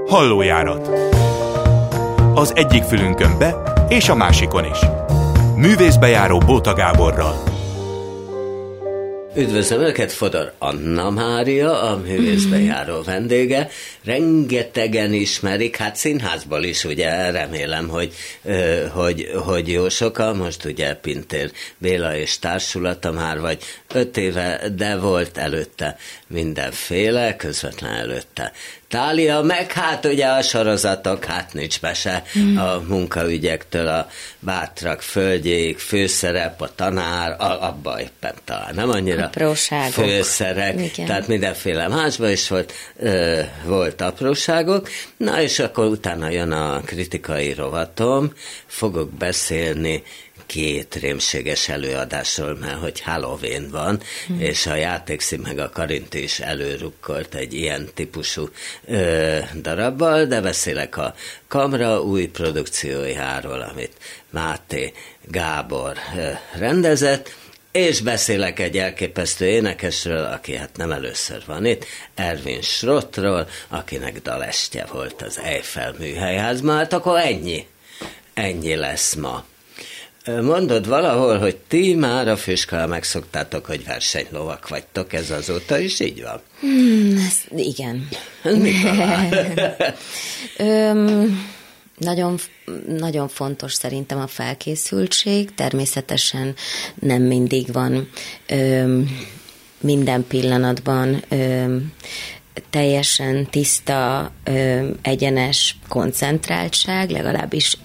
Hallójárat. Az egyik fülünkön be, és a másikon is. Művészbejáró Bóta Gáborral. Üdvözlöm Önöket, Fodor Anna Mária, a művészbejáró vendége. Rengetegen ismerik, hát színházból is, ugye, remélem, hogy jó sokan. Most ugye Pintér Béla és társulata már vagy 5 éve, de volt előtte mindenféle, közvetlen előtte Tália, meg hát ugye a sorozatok, hát nincs be se, a munkaügyektől a Bátrak földjéig, főszerep, a tanár, abba éppen talán nem annyira apróságok. Főszerek, igen. Tehát mindenféle másban is volt apróságok. Na és akkor utána jön a kritikai rovatom, fogok beszélni 2 rémséges előadásról, mert hogy Halloween van, és a Játékszín meg a Karinti is előrukkolt egy ilyen típusú darabbal, de beszélek a Kamra új produkciójáról, amit Máté Gábor rendezett, és beszélek egy elképesztő énekesről, aki hát nem először van itt, Erwin Schrottról, akinek dalestje volt az Eiffel műhelyházban. Hát akkor ennyi lesz ma. Mondod valahol, hogy ti már a főiskolán megszoktátok, hogy versenylovak vagytok, ez azóta is így van? Igen. Nagyon fontos szerintem a felkészültség, természetesen nem mindig van minden pillanatban teljesen tiszta, egyenes koncentráltság, legalábbis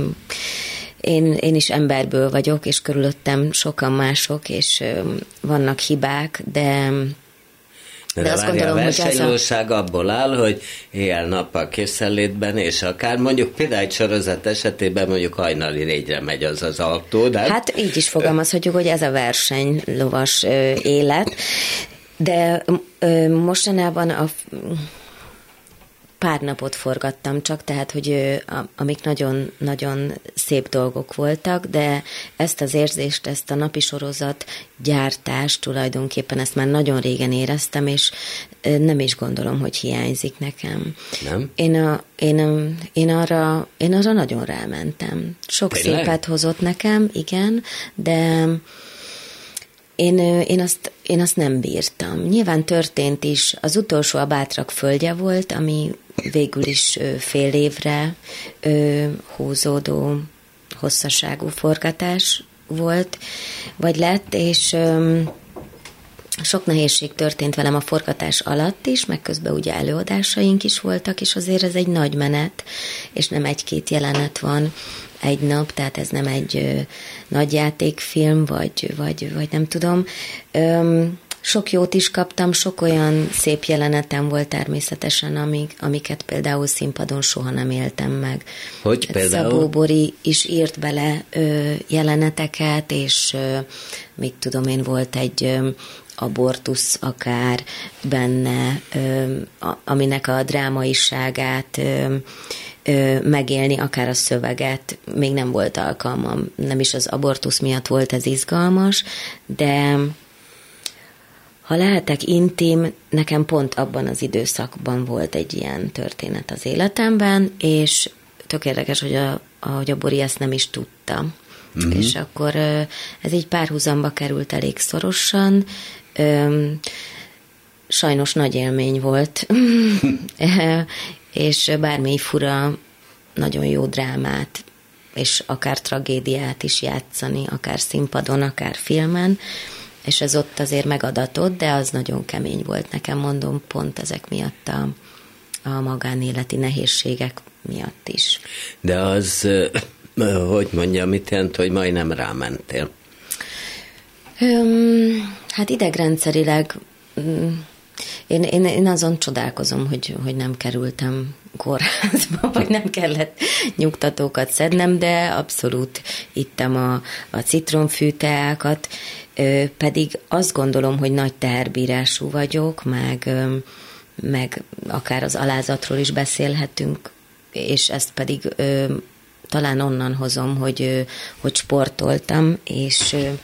én is emberből vagyok, és körülöttem sokan mások, és vannak hibák, de azt gondolom, a hogy versenylóság abból áll, hogy éjjel-nappal készenlétben, és akár mondjuk például egy sorozat esetében mondjuk hajnali 4-re megy az autó, de... Hát így is fogalmazhatjuk, hogy ez a versenylovas élet, de mostanában pár napot forgattam csak, tehát, hogy amik nagyon, nagyon szép dolgok voltak, de ezt az érzést, ezt a napi sorozat gyártást tulajdonképpen ezt már nagyon régen éreztem, és nem is gondolom, hogy hiányzik nekem. Nem? Én arra nagyon rámentem. Sok Tényleg? szépet hozott nekem, igen, de én azt nem bírtam. Nyilván történt is. Az utolsó a Bátrak földje volt, ami végül is fél évre húzódó hosszaságú forgatás volt, vagy lett, és sok nehézség történt velem a forgatás alatt is, meg közben ugye előadásaink is voltak, és azért ez egy nagy menet, és nem 1-2 jelenet van egy nap, tehát ez nem egy nagy játékfilm, vagy nem tudom. Sok jót is kaptam, sok olyan szép jelenetem volt természetesen, amiket például színpadon soha nem éltem meg. Hogy például? Szabó Bori is írt bele jeleneteket, és mit tudom én, volt egy abortusz akár benne, aminek a drámaiságát megélni, akár a szöveget, még nem volt alkalmam, nem is az abortusz miatt volt ez izgalmas, de ha lehetek intim, nekem pont abban az időszakban volt egy ilyen történet az életemben, és tök érdekes, hogy a Bori ezt nem is tudta. Mm-hmm. És akkor ez így párhuzamba került elég szorosan. Sajnos nagy élmény volt, és bármi fura, nagyon jó drámát, és akár tragédiát is játszani, akár színpadon, akár filmen, és ez ott azért megadatott, de az nagyon kemény volt nekem, mondom, pont ezek miatt a magánéleti nehézségek miatt is. De az, hogy mondjam, mit jelent, hogy majdnem rámentél? Hát idegrendszerileg én azon csodálkozom, hogy nem kerültem kórházba, vagy nem kellett nyugtatókat szednem, de abszolút ittem a citromfűteákat, pedig azt gondolom, hogy nagy teherbírású vagyok, meg akár az alázatról is beszélhetünk, és ezt pedig talán onnan hozom, hogy sportoltam, és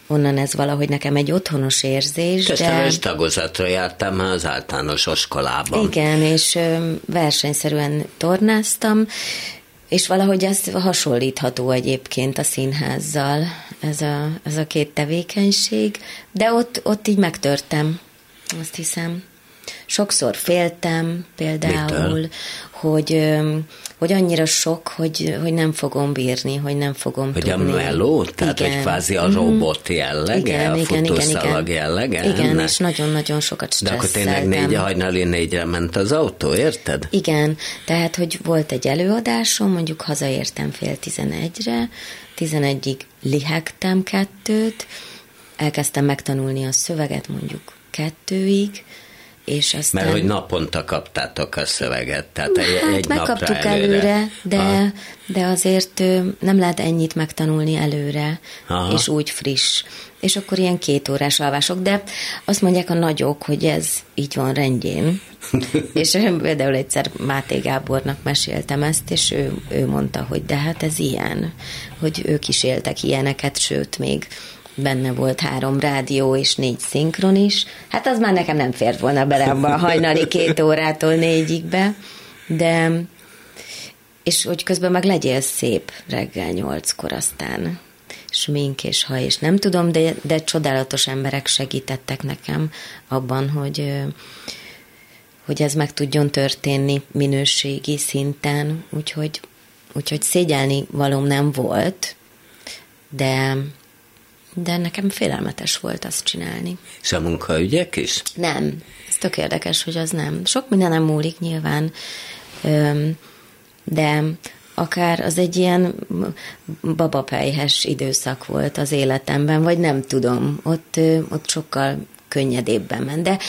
onnan ez valahogy nekem egy otthonos érzés. Testnevelés tagozatra jártam már az általános iskolában. Igen, és versenyszerűen tornáztam, és valahogy ez hasonlítható egyébként a színházzal, ez a két tevékenység, de ott így megtörtem, azt hiszem. Sokszor féltem például, hogy annyira sok, hogy nem fogom bírni, hogy nem fogom tudni. Hogy a meló? Tehát, igen. Hogy kvázi a robot jellege, a futószalag jellege? Igen, ennek? És nagyon-nagyon sokat stresszeltem. De akkor tényleg hajnali 4-re ment az autó, érted? Igen, tehát, hogy volt egy előadásom, mondjuk hazaértem fél 11-re, 11-ig lihegtem 2-t, elkezdtem megtanulni a szöveget mondjuk 2-ig, és aztán... Mert hogy naponta kaptátok a szöveget, tehát egy megkaptuk napra előre. De azért nem lehet ennyit megtanulni előre, Aha. És úgy friss. És akkor ilyen 2 órás alvások, de azt mondják a nagyok, hogy ez így van rendjén. És például egyszer Máté Gábornak meséltem ezt, és ő mondta, hogy de hát ez ilyen, hogy ők is éltek ilyeneket, sőt még benne volt 3 rádió és 4 szinkron is. Hát az már nekem nem fért volna bele abba a hajnali 2 órától 4-ig be, de és hogy közben meg legyél szép reggel 8-kor, aztán smink és haj, és nem tudom, de csodálatos emberek segítettek nekem abban, hogy ez meg tudjon történni minőségi szinten, úgyhogy szégyelni valóm nem volt, de nekem félelmetes volt azt csinálni. És a munkaügyek is? Nem. Ez tök érdekes, hogy az nem. Sok minden nem múlik nyilván, de akár az egy ilyen babapelyhes időszak volt az életemben, vagy nem tudom, ott sokkal könnyedebben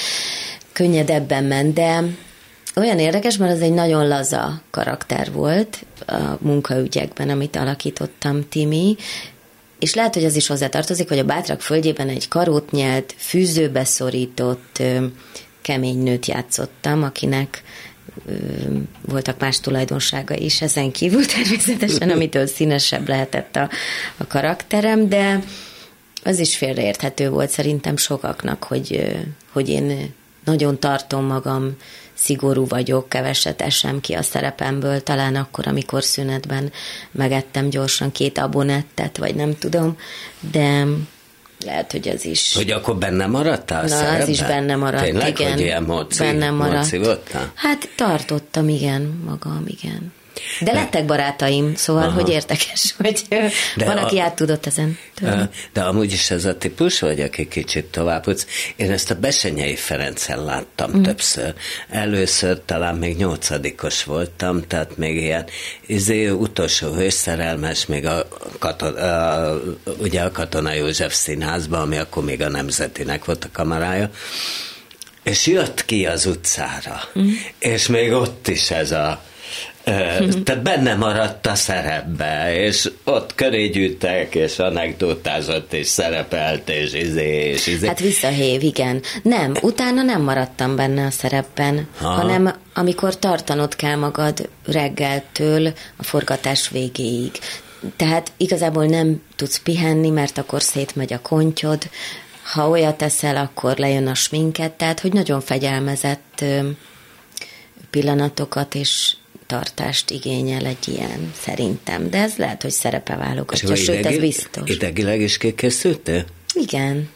ment, de olyan érdekes, mert az egy nagyon laza karakter volt a munkaügyekben, amit alakítottam, Timi, és lehet, hogy az is hozzátartozik, hogy a Bátrak földjében egy karótnyelt, fűzőbe szorított kemény nőt játszottam, akinek voltak más tulajdonsága is, ezen kívül természetesen, amitől színesebb lehetett a karakterem, de az is félreérthető volt szerintem sokaknak, hogy én nagyon tartom magam, szigorú vagyok, keveset esem ki a szerepemből, talán akkor, amikor szünetben megettem gyorsan 2 abonettet, vagy nem tudom, de lehet, hogy ez is... Hogy akkor benne maradtál a szerepben? Az is benne maradt, tényleg, igen. Hogy ilyen benne maradt. voltál? Hát tartottam, igen, magam, igen. De lettek barátaim, szóval, aha, hogy érdekes, hogy van, aki át tudott ezen tőle. De amúgy is ez a típus vagy, aki kicsit továbbutsz. Én ezt a Bessenyei Ferencen láttam többször. Először talán még 8-os voltam, tehát még ilyen utolsó hőszerelmes, még ugye a Katona József Színházban, ami akkor még a Nemzetinek volt a kamarája, és jött ki az utcára, és még ott is ez a tehát benne maradt a szerepbe, és ott köré gyűjtek, és anekdotázott, és szerepelt, és izé. Hát visszahév, igen. Nem, utána nem maradtam benne a szerepben, hanem amikor tartanod kell magad reggeltől a forgatás végéig. Tehát igazából nem tudsz pihenni, mert akkor szétmegy a kontyod, ha olyat teszel, akkor lejön a sminket, tehát hogy nagyon fegyelmezett pillanatokat és tartást igényel egy ilyen, szerintem. De ez lehet, hogy szerepe válogatja, sőt, ez biztos. Idegileg is kikészültél? Igen.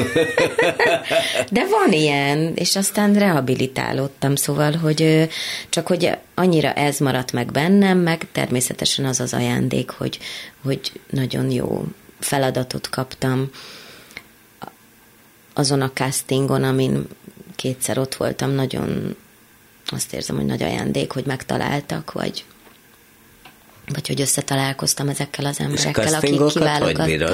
De van ilyen, és aztán rehabilitálódtam, szóval, hogy csak hogy annyira ez maradt meg bennem, meg természetesen az az ajándék, hogy nagyon jó feladatot kaptam azon a castingon, amin 2-szer ott voltam, nagyon azt érzem, hogy nagy ajándék, hogy megtaláltak, vagy hogy összetalálkoztam ezekkel az emberekkel, akik kiválogattak.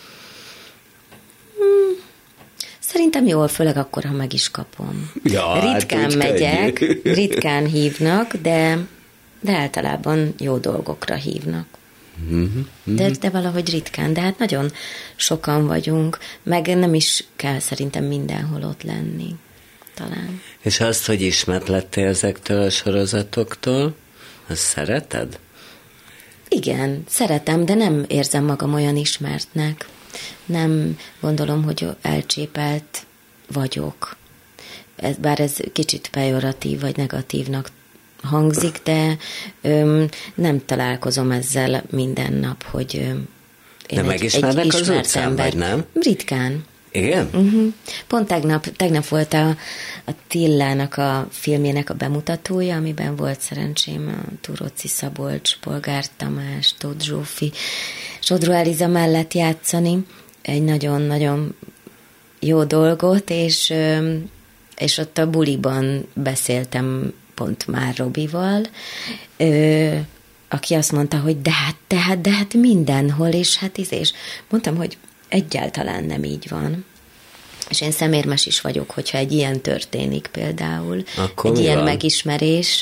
Szerintem jól, főleg akkor, ha meg is kapom. Ja, ritkán hát megyek, ritkán hívnak, de általában jó dolgokra hívnak. De valahogy ritkán, de hát nagyon sokan vagyunk, meg nem is kell szerintem mindenhol ott lenni. Talán. És azt, hogy ismert lettél ezektől a sorozatoktól, azt szereted? Igen, szeretem, de nem érzem magam olyan ismertnek. nem gondolom, hogy elcsépelt vagyok. Bár ez kicsit pejoratív vagy negatívnak hangzik, de nem találkozom ezzel minden nap, hogy én de megismernek az utcán, vagy nem? Ritkán. Igen? Pont tegnap volt a Tillának a filmjének a bemutatója, amiben volt szerencsém a Turóci Szabolcs, Polgár Tamás, Tóth Zsófi, Sodró Eliza mellett játszani egy nagyon-nagyon jó dolgot, és ott a buliban beszéltem pont már Robival, aki azt mondta, hogy de hát mindenhol, és mondtam, hogy egyáltalán nem így van. És én szemérmes is vagyok, hogyha egy ilyen történik például. Akkor egy ilyen van? Megismerés.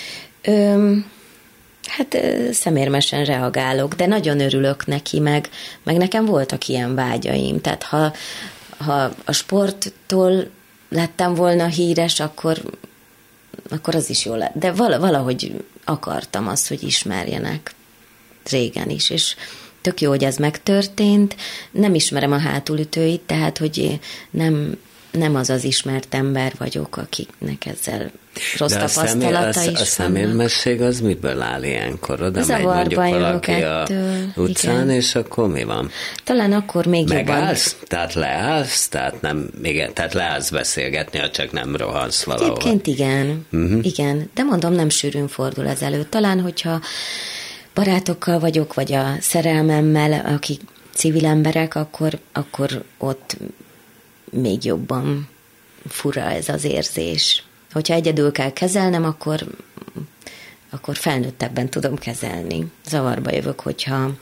Szemérmesen reagálok, de nagyon örülök neki, meg nekem voltak ilyen vágyaim. Tehát ha a sporttól lettem volna híres, akkor az is jó lett. De valahogy akartam azt, hogy ismerjenek régen is, és tök jó, hogy ez megtörtént. Nem ismerem a hátulütőit, tehát, hogy nem az ismert ember vagyok, akiknek ezzel rossz tapasztalata is vannak. A szemérmesség az miből áll ilyenkor? Oda megy mondjuk valaki a utcán, igen. És akkor mi van? Talán akkor még megállsz? Jobban. Tehát leállsz? Tehát leállsz beszélgetni, ha csak nem rohansz valahol. Egyébként igen. Igen. De mondom, nem sűrűn fordul ez elő. Talán, hogyha barátokkal vagyok, vagy a szerelmemmel, akik civil emberek, akkor ott még jobban fura ez az érzés. Hogyha egyedül kell kezelnem, akkor felnőttebben tudom kezelni. Zavarba jövök, hogyha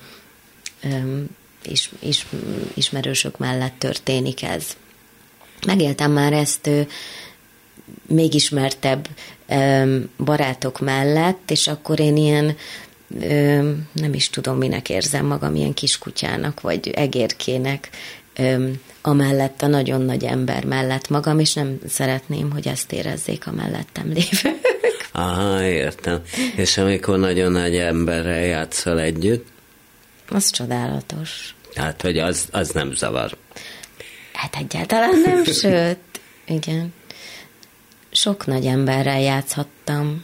ismerősök mellett történik ez. Megéltem már ezt még ismertebb barátok mellett, és akkor én ilyen nem is tudom, minek érzem magam, ilyen kiskutyának, vagy egérkének, amellett a nagyon nagy ember mellett magam, és nem szeretném, hogy ezt érezzék a mellettem lévők. Aha, értem. És amikor nagyon nagy emberrel játszol együtt? Az csodálatos. Tehát, hogy az nem zavar. Hát egyáltalán nem, sőt, igen. Sok nagy emberrel játszhattam.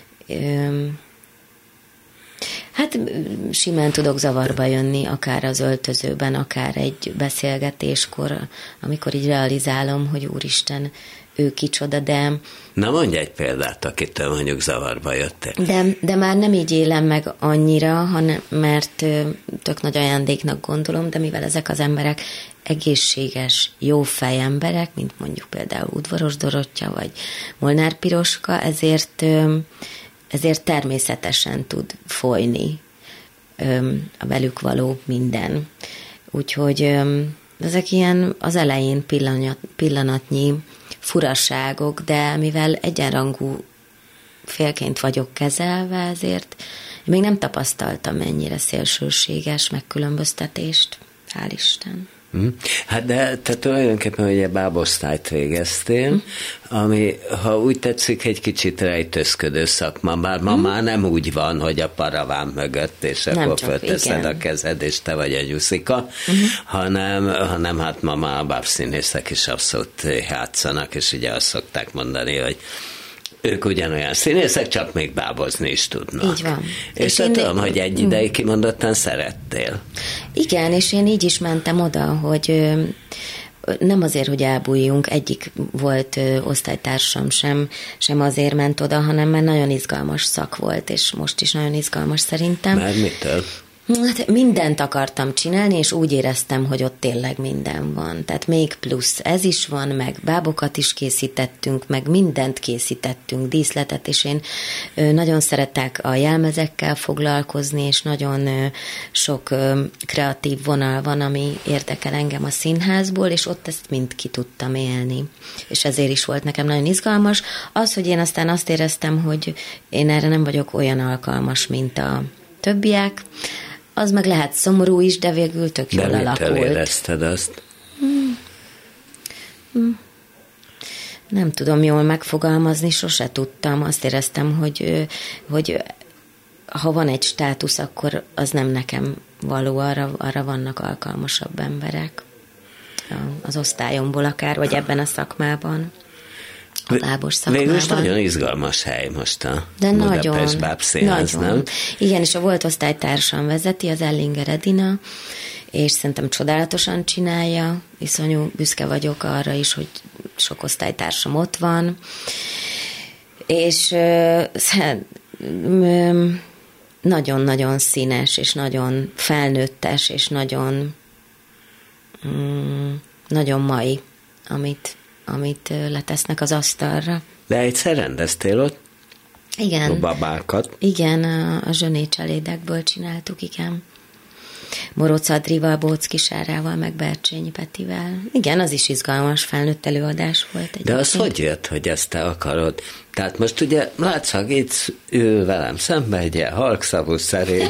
Hát simán tudok zavarba jönni, akár az öltözőben, akár egy beszélgetéskor, amikor így realizálom, hogy úristen, ő kicsoda, de... Na mondj egy példát, akitől mondjuk zavarba jöttél. De már nem így élem meg annyira, mert tök nagy ajándéknak gondolom, de mivel ezek az emberek egészséges, jó fej emberek, mint mondjuk például Udvaros Dorottya, vagy Molnár Piroska, ezért természetesen tud folyni a velük való minden. Úgyhogy ezek ilyen az elején pillanatnyi furaságok, de mivel egyenrangú félként vagyok kezelve, ezért még nem tapasztaltam ennyire szélsőséges megkülönböztetést. Hál' Isten. Hát de te tulajdonképpen ugye bábosztályt végeztél, ami, ha úgy tetszik, egy kicsit rejtőzködő szakma, bár ma már nem úgy van, hogy a paraván mögött, és nem akkor fölteszed a kezed, és te vagy egy uszika, hanem hát ma már a bábszínészek is abszolút játszanak, és ugye azt szokták mondani, hogy ők ugyanolyan színészek, csak még bábozni is tudnak. Így van. És tudom, hogy egy ideig kimondottan szerettél. Igen, és én így is mentem oda, hogy nem azért, hogy elbújjunk, egyik volt osztálytársam sem azért ment oda, hanem mert nagyon izgalmas szak volt, és most is nagyon izgalmas szerintem. Már mitől? Hát mindent akartam csinálni, és úgy éreztem, hogy ott tényleg minden van. Tehát még plusz ez is van, meg bábokat is készítettünk, meg mindent készítettünk, díszletet, és én nagyon szeretek a jelmezekkel foglalkozni, és nagyon sok kreatív vonal van, ami érdekel engem a színházból, és ott ezt mind ki tudtam élni. És ezért is volt nekem nagyon izgalmas. Az, hogy én aztán azt éreztem, hogy én erre nem vagyok olyan alkalmas, mint a többiek, az meg lehet szomorú is, de végül tök jól alakult. De mitől érezted azt? Nem tudom jól megfogalmazni, sose tudtam. Azt éreztem, hogy ha van egy státusz, akkor az nem nekem való, arra vannak alkalmasabb emberek az osztályomból akár, vagy ebben a szakmában. A lábos szakmában. Végülis nagyon izgalmas hely most a Budapest Bábszínház, nem? Igen, és a volt osztálytársam vezeti, az Ellinger Edina, és szerintem csodálatosan csinálja, iszonyú büszke vagyok arra is, hogy sok osztálytársam ott van, és nagyon-nagyon színes, és nagyon felnőttes, és nagyon mai, amit letesznek az asztalra. De egyszer rendeztél ott? Igen. A babákat? Igen, a Zsöné cselédekből csináltuk, igen. Moroc Adrival, Bóc Kisárával, meg Bercsényi Petivel. Igen, az is izgalmas felnőtt előadás volt. Egyébként. De az hogy jött, hogy ezt te akarod? Tehát most ugye látszak, itt ül velem szembe egy ilyen halkszavú szerény,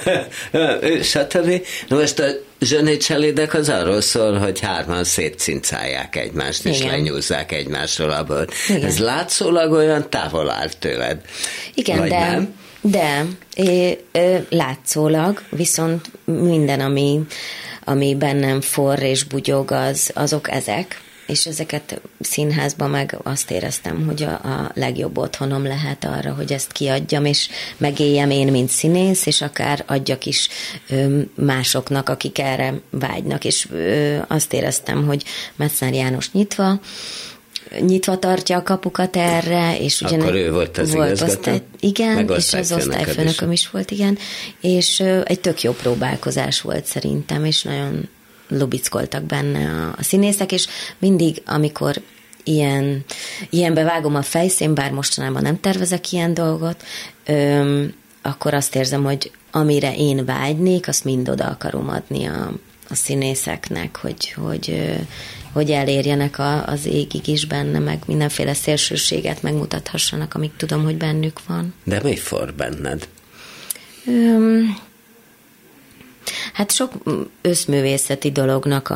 stb. Na most a Zsöné cselédek az arról szól, hogy hárman szétcincálják egymást, és lenyúzzák egymásról a bőrt. Ez látszólag olyan távol áll tőled. Igen, vagy nem? De látszólag, viszont minden, ami bennem forr és bugyog, azok ezek, és ezeket színházban meg azt éreztem, hogy a legjobb otthonom lehet arra, hogy ezt kiadjam, és megéljem én, mint színész, és akár adjak is másoknak, akik erre vágynak, és azt éreztem, hogy Metzner János nyitva tartja a kapukat erre, és ugyan akkor ő volt az igazgató? Igen, és az osztályfőnököm is volt, igen, és egy tök jó próbálkozás volt szerintem, és nagyon lubickoltak benne a színészek, és mindig, amikor ilyenbe vágom a fejszén, bár mostanában nem tervezek ilyen dolgot, akkor azt érzem, hogy amire én vágynék, azt mind oda akarom adni a színészeknek, hogy elérjenek az égig is benne, meg mindenféle szélsőséget megmutathassanak, amik tudom, hogy bennük van. De mi for benned? Hát sok összművészeti dolognak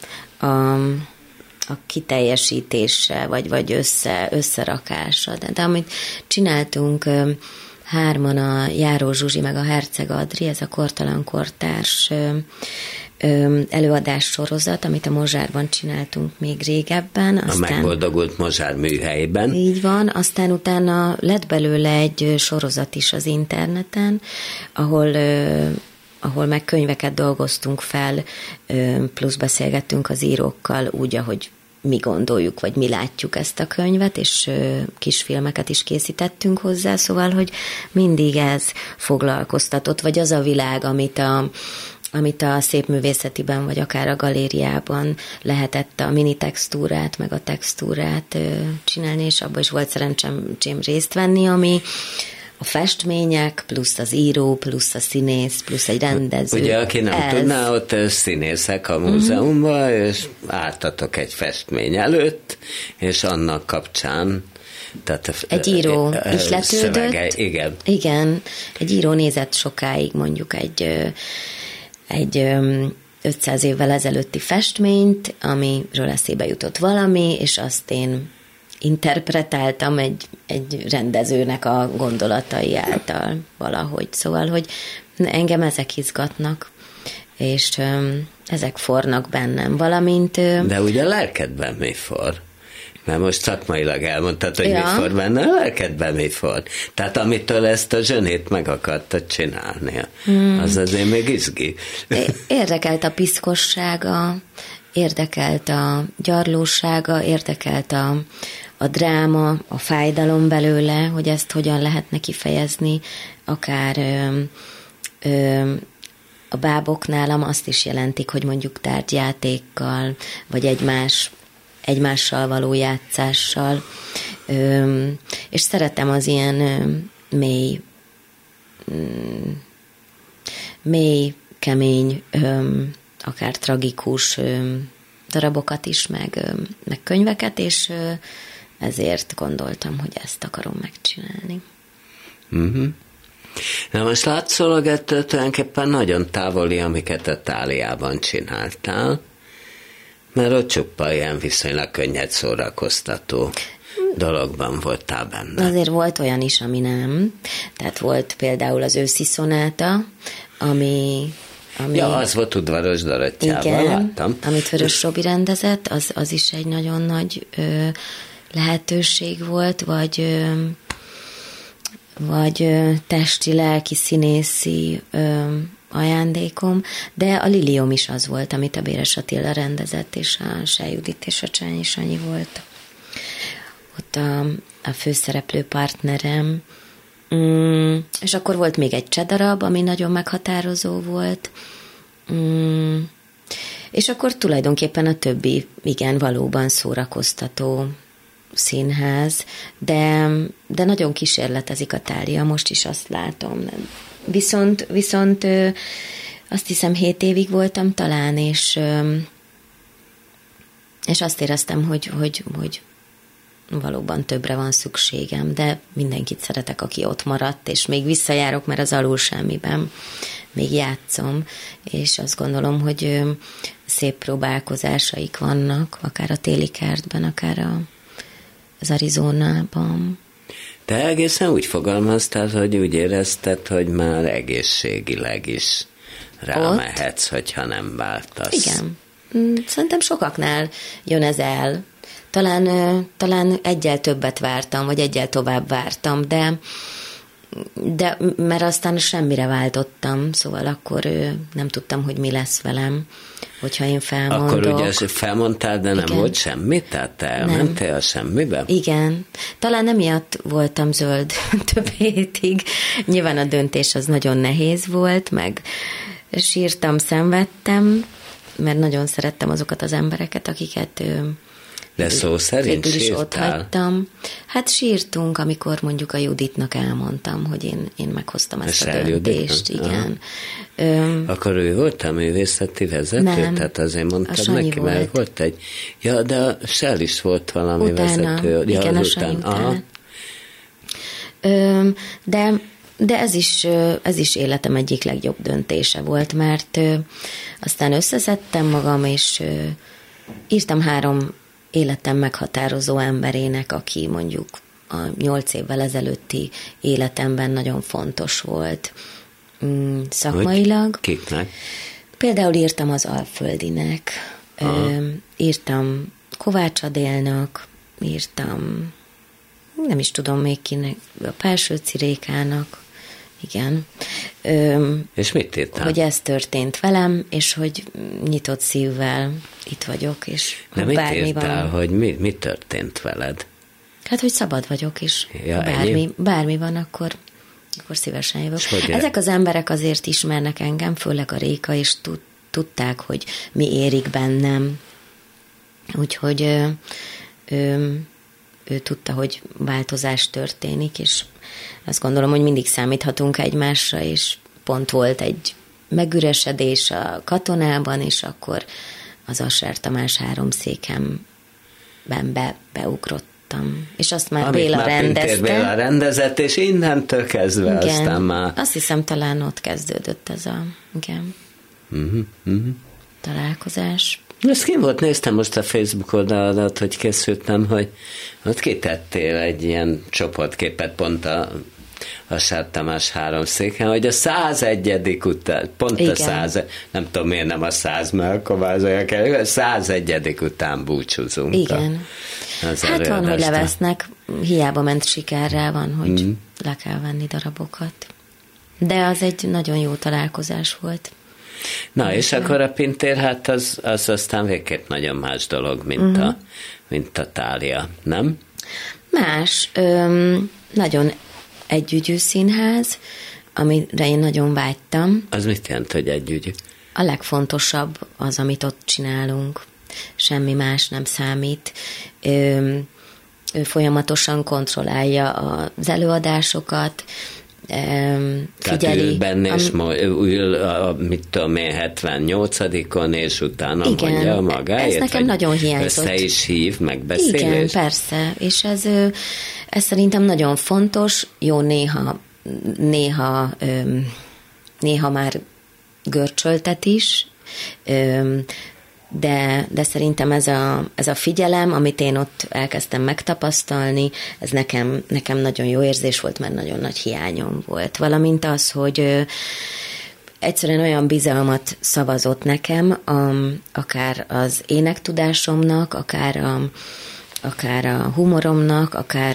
a kiteljesítése, vagy összerakása. De amit csináltunk hárman, a Járó Zsuzsi meg a Herceg Adri, ez a Kortalan Kortárs előadás sorozat, amit a Mozsárban csináltunk még régebben. A megboldogult Mozsár műhelyben. Így van, aztán utána lett belőle egy sorozat is az interneten, ahol meg könyveket dolgoztunk fel, plusz beszélgettünk az írókkal úgy, ahogy mi gondoljuk, vagy mi látjuk ezt a könyvet, és kisfilmeket is készítettünk hozzá, szóval, hogy mindig ez foglalkoztatott, vagy az a világ, amit a szépművészetiben, vagy akár a galériában lehetett a mini textúrát, meg a textúrát csinálni, és abban is volt szerencsém részt venni, ami a festmények, plusz az író, plusz a színész, plusz egy rendező. Ugye, aki nem tudná, ott színészek a múzeumban, és álltatok egy festmény előtt, és annak kapcsán tehát egy író ihletődött. Igen. Igen, egy író nézett sokáig mondjuk egy 500 évvel ezelőtti festményt, amiről eszébe jutott valami, és azt én interpretáltam egy rendezőnek a gondolatai által valahogy. Szóval, hogy engem ezek izgatnak, és ezek fornak bennem, valamint... De ugye a lelkedben mi for? Mert most szakmailag elmondtad, hogy mi for benne, a lelkedben mi for. Tehát amitől ezt a Zsönét meg akartad csinálni, az azért még izgi. Érdekelt a piszkossága, érdekelt a gyarlósága, érdekelt a dráma, a fájdalom belőle, hogy ezt hogyan lehetne kifejezni, akár a bábok nálam azt is jelentik, hogy mondjuk tárgyjátékkal, vagy egymással való játszással, és szeretem az ilyen mély, kemény, akár tragikus darabokat is, meg könyveket, és ezért gondoltam, hogy ezt akarom megcsinálni. Mm-hmm. Na most látszólag ettől tulajdonképpen nagyon távoli, amiket a Táliában csináltál, mert ott csupa ilyen viszonylag könnyed szórakoztató dologban voltál benne? Azért volt olyan is, ami nem. Tehát volt például az Őszi szonáta, ami ja, az volt Udvaros Dorottyával, láttam. Amit Vörös Robi rendezett, az is egy nagyon nagy lehetőség volt, vagy testi-lelki színészi ajándékom, de a Lilium is az volt, amit a Béres Attila rendezett, és a Sely Judit és a Csányi Sanyi volt. Ott a főszereplő partnerem, és akkor volt még egy csedarab, ami nagyon meghatározó volt, és akkor tulajdonképpen a többi, igen, valóban szórakoztató színház, de nagyon kísérletezik a Thália, most is azt látom. Viszont azt hiszem 7 évig voltam talán, és azt éreztem, hogy valóban többre van szükségem, de mindenkit szeretek, aki ott maradt, és még visszajárok, mert az Alul semmiben még játszom, és azt gondolom, hogy szép próbálkozásaik vannak, akár a Téli Kertben, akár az Arizonában. Te egészen úgy fogalmaztál, hogy úgy érezted, hogy már egészségileg is rámehetsz, hogyha nem váltasz. Igen. Szerintem sokaknál jön ez el. Talán egyel többet vártam, vagy egyel tovább vártam, de mert aztán semmire váltottam, szóval akkor nem tudtam, hogy mi lesz velem, hogyha én felmondok. Akkor ugye felmondtál, de nem igen. volt semmi? Tehát te elmentél a semmibe? Igen. Talán emiatt voltam zöld több hétig. Nyilván a döntés az nagyon nehéz volt, meg sírtam, szenvedtem, mert nagyon szerettem azokat az embereket, akiket de szó szerint is ott hagytam. Hát sírtunk, amikor mondjuk a Juditnak elmondtam, hogy én meghoztam ezt a döntést. Igen. Akkor ő volt a művészeti vezető? Nem, tehát azért mondtad neki, volt. Mert volt egy... Ja, de a Sell is volt valami vezető. Igen, a Sanyi után. De ez is életem egyik legjobb döntése volt, mert aztán összeszedtem magam, és írtam 3 életem meghatározó emberének, aki mondjuk a 8 évvel ezelőtti életemben nagyon fontos volt szakmailag. Kiknek? Például írtam az Alföldinek, írtam Kovács Adélnak, írtam, nem is tudom még kinek, a Pálsőci Rékának, igen. És mit írtál? Hogy ez történt velem, és hogy nyitott szívvel itt vagyok, és de mit írtál, hogy mi történt veled? Hát, hogy szabad vagyok, és ja, bármi van, akkor szívesen jövök. Ezek az emberek azért ismernek engem, főleg a Réka, és tudták, hogy mi érik bennem. Úgyhogy ő tudta, hogy változás történik, és azt gondolom, hogy mindig számíthatunk egymásra, és pont volt egy megüresedés a Katonában, és akkor az Asser Tamás 3 székemben beugrottam. És azt már Béla rendezte. Béla rendezett, és innentől kezdve igen, aztán már... Azt hiszem, talán ott kezdődött ez a találkozás. Ezt kim volt, néztem most a Facebook oldaladat, hogy készültem, hogy ott kitettél egy ilyen csoportképet pont a Asser Tamás 3 széken, hogy a 101. után, pont igen. A 100, nem tudom miért nem a 100, mert akkor vázolják el, a 101. után búcsúzunk. Igen. Hát van, hogy levesznek, hiába ment sikerrel, van, hogy le kell venni darabokat. De az egy nagyon jó találkozás volt. Na, és akkor a Pintér, hát az aztán végképp nagyon más dolog, mint a Thália, nem? Más. Nagyon együgyű színház, amire én nagyon vágytam. Az mit jelent, hogy együgyű? A legfontosabb az, amit ott csinálunk. Semmi más nem számít. Ő folyamatosan kontrollálja az előadásokat, tehát ül benne, és ül mit tudom én, 78-on, és utána igen, mondja magáért? Ez nekem nagyon hiányzott. Össze is hív, megbeszélés? Igen, persze, és ez szerintem nagyon fontos, jó néha már görcsöltet is, de szerintem ez a figyelem, amit én ott elkezdtem megtapasztalni, ez nekem nagyon jó érzés volt, mert nagyon nagy hiányom volt. Valamint az, hogy egyszerűen olyan bizalmat szavazott nekem, akár az énektudásomnak, akár a humoromnak, akár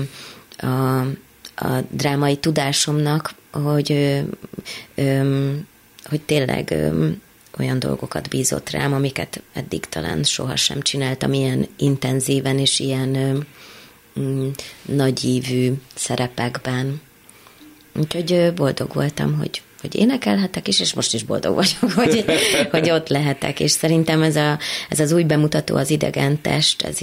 a drámai tudásomnak, hogy tényleg olyan dolgokat bízott rám, amiket eddig talán sohasem csináltam ilyen intenzíven és ilyen nagyívű szerepekben. Úgyhogy boldog voltam, hogy énekelhetek is, és most is boldog vagyok, hogy ott lehetek, és szerintem ez az új bemutató, az Idegen test, ez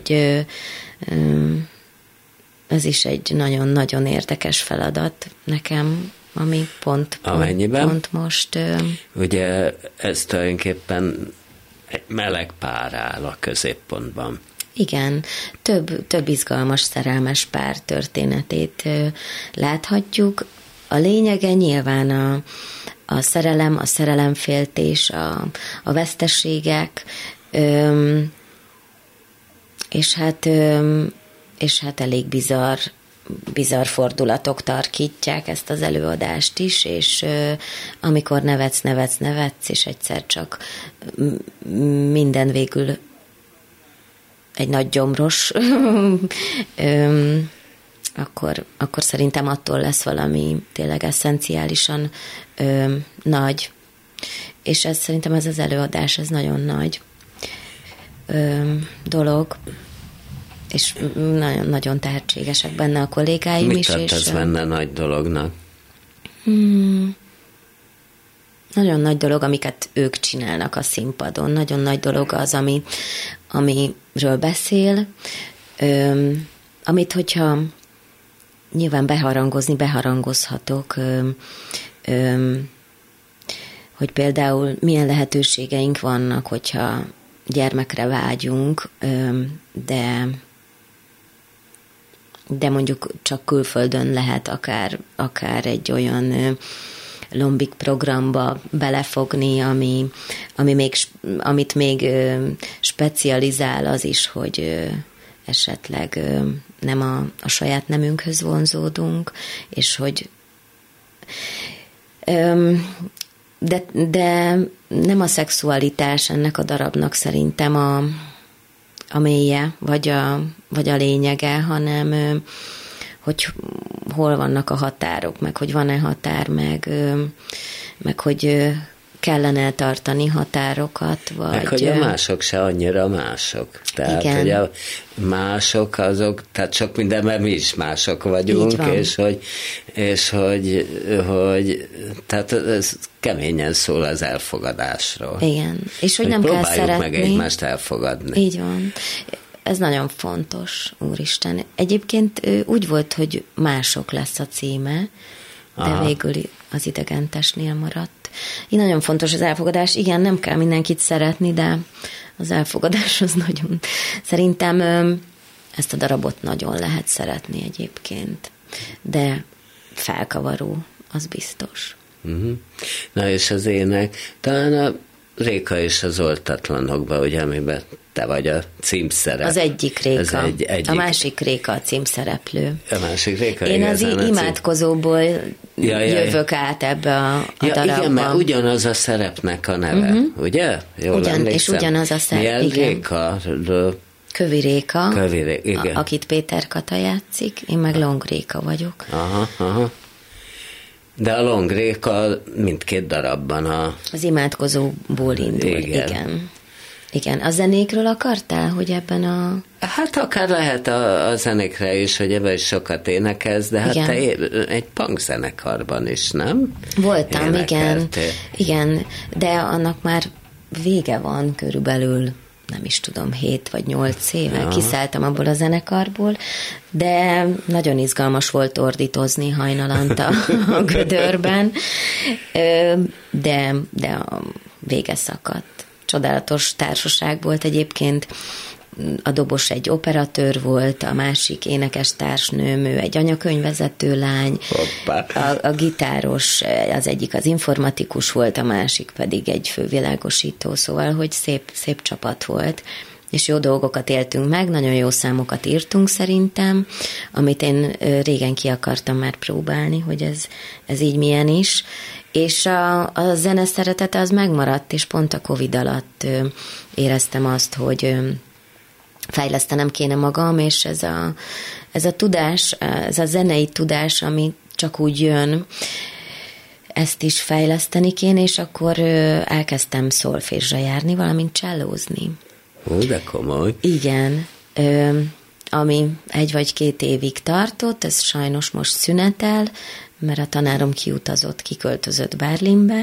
is egy nagyon-nagyon érdekes feladat nekem, ami pont most... Ugye ez tulajdonképpen egy meleg pár áll a középpontban. Igen, több izgalmas, szerelmes pár történetét láthatjuk. A lényege nyilván a szerelem, a szerelemféltés, a veszteségek, és hát elég bizarr fordulatok tarkítják ezt az előadást is, és amikor nevetsz, és egyszer csak minden végül egy nagy gyomros, akkor szerintem attól lesz valami tényleg eszenciálisan nagy. És szerintem ez az előadás, ez nagyon nagy dolog, és nagyon tehetségesek benne a kollégáim mit is. Mit tartasz benne nagy dolognak? Nagyon nagy dolog, amiket ők csinálnak a színpadon. Nagyon nagy dolog az, amiről beszél, amit, hogyha nyilván beharangozhatok, hogy például milyen lehetőségeink vannak, hogyha gyermekre vágyunk, de mondjuk csak külföldön lehet akár egy olyan lombik programba belefogni, amit még specializál az is, hogy esetleg nem a saját nemünkhöz vonzódunk, és hogy de nem a szexualitás ennek a darabnak szerintem a mélye, vagy a lényege, hanem hogy hol vannak a határok, meg hogy van-e határ, meg hogy kellene tartani határokat, vagy... Meg hogy a mások se annyira mások. Tehát, igen. hogy a mások azok, tehát sok mindenben mi is mások vagyunk, és hogy tehát ez keményen szól az elfogadásról. Igen. És hogy nem kell szeretni. Próbáljuk meg egymást elfogadni. Így van. Ez nagyon fontos, úristen. Egyébként úgy volt, hogy Mások lesz a címe, de végül az Idegen testnél maradt. Így nagyon fontos az elfogadás. Igen, nem kell mindenkit szeretni, de az elfogadás az nagyon... Szerintem ezt a darabot nagyon lehet szeretni egyébként, de felkavaró, az biztos. Uh-huh. Na és az ének, talán a Réka és az Oltatlanokban, ugye, amiben te vagy a címszerep. Az egyik Réka. A másik Réka a címszereplő. A másik Réka. Én az imádkozóból jövök át ebbe a darabba. Igen, mert ugyanaz a szerepnek a neve, ugye? Jól emlékszem. És ugyanaz a szerep, milyen Réka? Kövi Réka, igen. Akit Péter Kata játszik, én meg Long Réka vagyok. Aha. De a Long Réka mindkét darabban az imádkozóból indul, igen. A zenékről akartál, hogy ebben a... Hát akár lehet a zenékre is, hogy ebben is sokat énekelsz, de hát te egy punk zenekarban is, nem? Voltam, igen, de annak már vége van körülbelül, nem is tudom, 7 vagy 8 éve kiszálltam abból a zenekarból, de nagyon izgalmas volt ordítozni hajnalanta a gödörben, de a vége szakadt. Csodálatos társaság volt egyébként, a dobos egy operatőr volt, a másik énekes társnőm, ő egy anyakönyvvezető lány, a gitáros, az egyik az informatikus volt, a másik pedig egy fővilágosító, szóval, hogy szép csapat volt. És jó dolgokat éltünk meg, nagyon jó számokat írtunk szerintem, amit én régen ki akartam már próbálni, hogy ez így milyen is. És a zene szeretete az megmaradt, és pont a Covid alatt éreztem azt, hogy fejlesztenem kéne magam, és ez a tudás, ez a zenei tudás, ami csak úgy jön, ezt is fejleszteni kéne, és akkor elkezdtem szolfésre járni, valamint csellózni. De komoly. Igen, ami 1 vagy 2 évig tartott, ez sajnos most szünetel, mert a tanárom kiköltözött Berlinbe,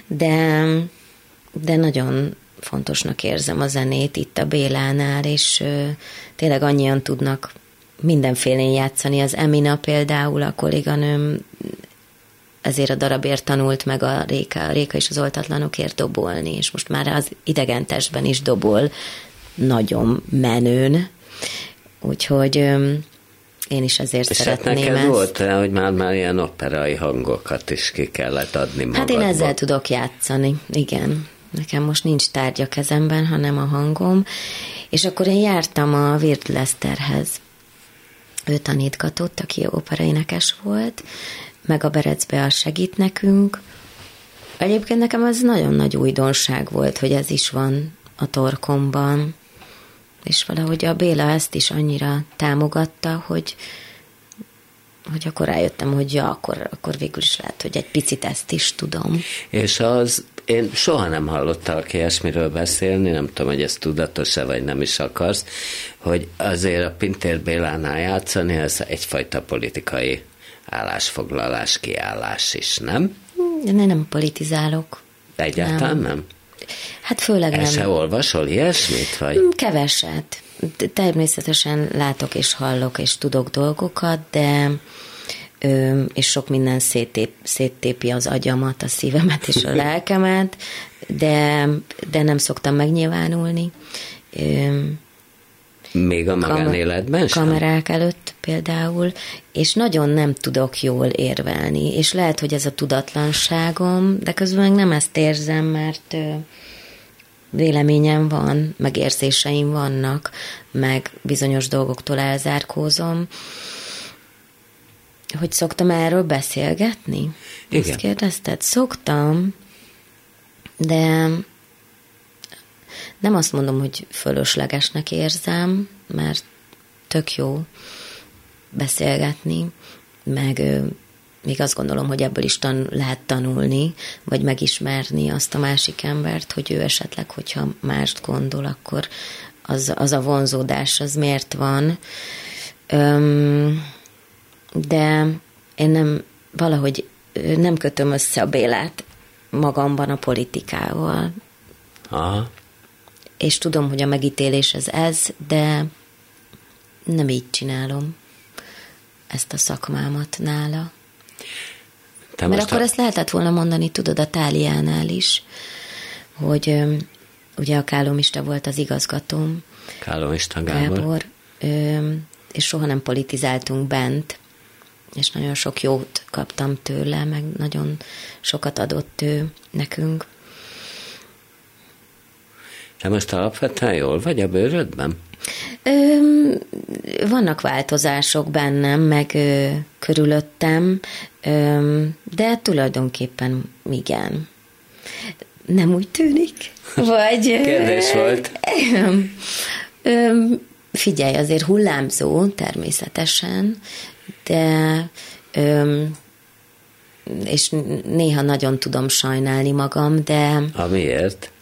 de nagyon fontosnak érzem a zenét itt a Bélánál, és tényleg annyian tudnak mindenfélén játszani. Az Emina például, a kolléganőm, ezért a darabért tanult meg a Réka és az oltatlanokért dobolni, és most már az idegentestben is dobol nagyon menőn, úgyhogy én is azért szeretném ezt. És neked volt, hogy már ilyen operai hangokat is ki kellett adni magadból? Hát én ezzel tudok játszani, igen. Nekem most nincs tárgy a kezemben, hanem a hangom, és akkor én jártam a Wirth Lesterhez. Ő tanítgatott, aki operaénekes volt, meg a Berecbe az segít nekünk. Egyébként nekem ez nagyon nagy újdonság volt, hogy ez is van a torkomban, és valahogy a Béla ezt is annyira támogatta, hogy akkor rájöttem, hogy akkor végül is lehet, hogy egy picit ezt is tudom. És én soha nem hallottalak ilyesmiről beszélni, nem tudom, hogy ez tudatos-e, vagy nem is akarsz, hogy azért a Pintér Bélánál játszani, ez egyfajta politikai állásfoglalás, kiállás is, nem? Én nem politizálok. Egyáltalán nem? Hát főleg nem. Se olvasol ilyesmit? Vagy? Keveset. Természetesen látok és hallok és tudok dolgokat, de és sok minden széttépi az agyamat, a szívemet és a lelkemet, de nem szoktam megnyilvánulni. Még a magánéletben sem? Kamerák előtt például, és nagyon nem tudok jól érvelni, és lehet, hogy ez a tudatlanságom, de közben meg nem ezt érzem, mert véleményem van, meg érzéseim vannak, meg bizonyos dolgoktól elzárkózom. Hogy szoktam erről beszélgetni? Igen. Ezt kérdezted? Szoktam, de nem azt mondom, hogy fölöslegesnek érzem, mert tök jó beszélgetni, meg még azt gondolom, hogy ebből is lehet tanulni, vagy megismerni azt a másik embert, hogy ő esetleg, hogyha mást gondol, akkor az a vonzódás, az miért van. De én valahogy nem kötöm össze a Bélát magamban a politikával. Aha. És tudom, hogy a megítélés ez, de nem így csinálom ezt a szakmámat nála. Mert akkor ezt lehetett volna mondani, tudod, a Táliánál is, hogy ugye a Kálomista volt az igazgatóm. Kálomista Gábor. És soha nem politizáltunk bent, és nagyon sok jót kaptam tőle, meg nagyon sokat adott ő nekünk. De most alapvetően jól vagy a bőrödben? Vannak változások bennem, meg körülöttem, de tulajdonképpen igen. Nem úgy tűnik? Vagy... Kérdés volt. Figyelj, azért hullámzó természetesen, de és néha nagyon tudom sajnálni magam, de... Miért?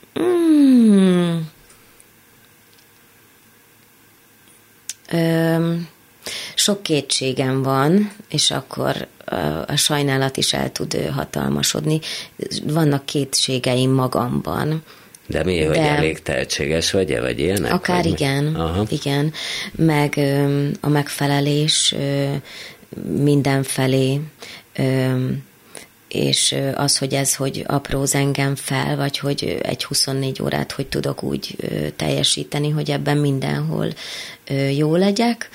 Sok kétségem van, és akkor a sajnálat is el tud hatalmasodni. Vannak kétségeim magamban. De mi, hogy elég tehetséges vagy-e, vagy ilyenek? Akár vagy igen, igen. Meg a megfelelés mindenfelé és az, hogy ez hogy apróz engem fel, vagy hogy egy 24 órát hogy tudok úgy teljesíteni, hogy ebben mindenhol jó legyek.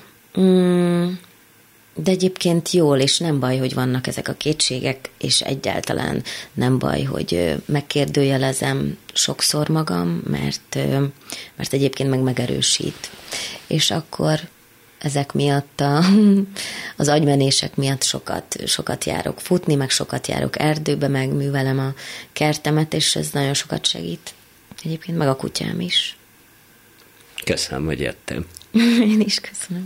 De egyébként jól, és nem baj, hogy vannak ezek a kétségek, és egyáltalán nem baj, hogy megkérdőjelezem sokszor magam, mert egyébként meg megerősít. És akkor ezek miatt az agymenések miatt sokat járok futni, meg sokat járok erdőbe, meg művelem a kertemet, és ez nagyon sokat segít. Egyébként meg a kutyám is. Köszönöm, hogy jöttem. Én is köszönöm.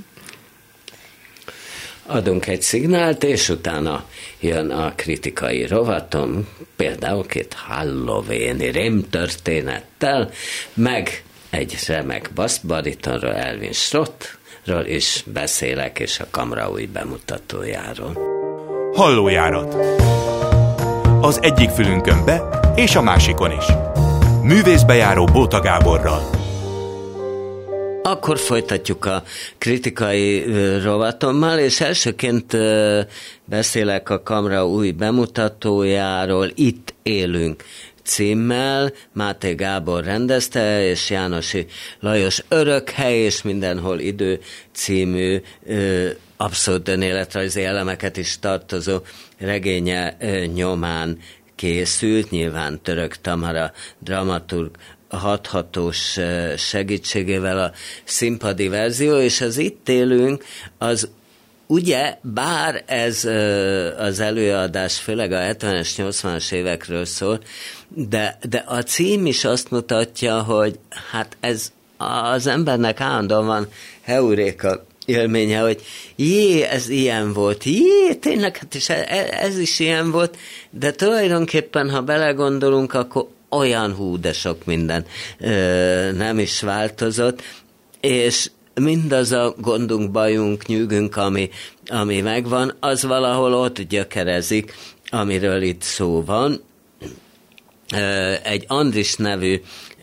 Adunk egy szignált, és utána jön a kritikai rovatom, például 2 halloweeni rémtörténettel, meg egy remek basszbaritonról, Elvin Schrottról is beszélek, és a Kamra új bemutatójáról. Hallójárat. Az egyik fülünkön be, és a másikon is. Művészbejáró Bóta Gáborral. Akkor folytatjuk a kritikai rovatommal, és elsőként beszélek a Kamra új bemutatójáról, Itt élünk címmel. Máté Gábor rendezte, és Jánosi Lajos Örökhely és mindenhol idő című abszolút önéletrajzi elemeket is tartozó regénye nyomán készült, nyilván Török Tamara dramaturg hathatós segítségével a színpadi verzió, és az Itt élünk, az ugye, bár ez az előadás főleg a 70-es, 80-as évekről szól, de a cím is azt mutatja, hogy hát ez az embernek állandóan van heuréka élménye, hogy ez ilyen volt, tényleg, hát és ez is ilyen volt, de tulajdonképpen, ha belegondolunk, akkor olyan de sok minden nem is változott, és mindaz a gondunk, bajunk, nyűgünk, ami megvan, az valahol ott gyökerezik, amiről itt szó van. Egy Andris nevű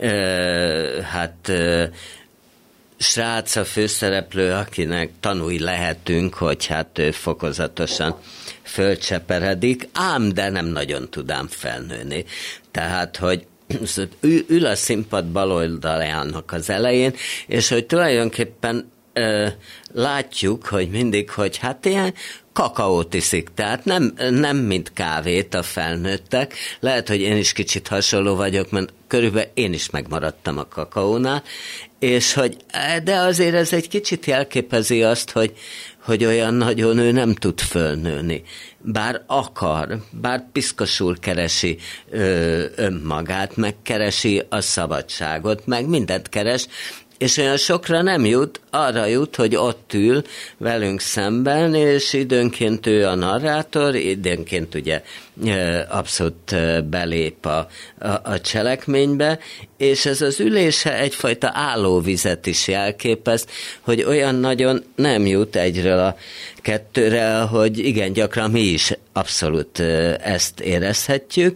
srác a főszereplő, akinek tanulni lehetünk, hogy hát ő fokozatosan fölcseperedik, ám de nem nagyon tudám felnőni. Tehát, hogy ül a színpad bal oldalának az elején, és hogy tulajdonképpen látjuk, hogy mindig, hogy hát ilyen kakaót iszik, tehát nem mint kávét a felnőttek. Lehet, hogy én is kicsit hasonló vagyok, mert körülbelül én is megmaradtam a kakaónál, és hogy, de azért ez egy kicsit jelképezi azt, hogy olyan nagyon ő nem tud fölnőni. Bár akar, bár piszkosul keresi önmagát, meg keresi a szabadságot, meg mindent keres, és olyan sokra nem jut, arra jut, hogy ott ül velünk szemben, és időnként ő a narrátor, időnként ugye abszolút belép a cselekménybe, és ez az ülése egyfajta állóvizet is jelképez, hogy olyan nagyon nem jut egyről a kettőre, hogy igen, gyakran mi is abszolút ezt érezhetjük.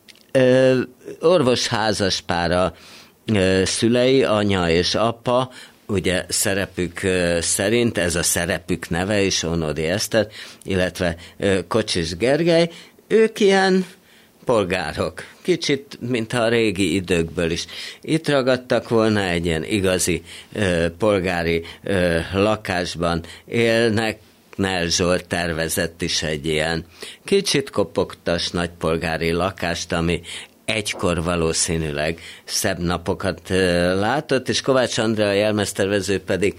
Orvos házaspára szülei, anya és apa, ugye szerepük szerint, ez a szerepük neve is, Ónodi Eszter, illetve Kocsis Gergely, ők ilyen polgárok, kicsit, mintha a régi időkből is itt ragadtak volna, egy ilyen igazi polgári lakásban élnek. Nel Zsolt tervezett is egy ilyen kicsit kopogtas nagypolgári lakást, ami egykor valószínűleg szebb napokat látott, és Kovács Andrea jelmeztervező pedig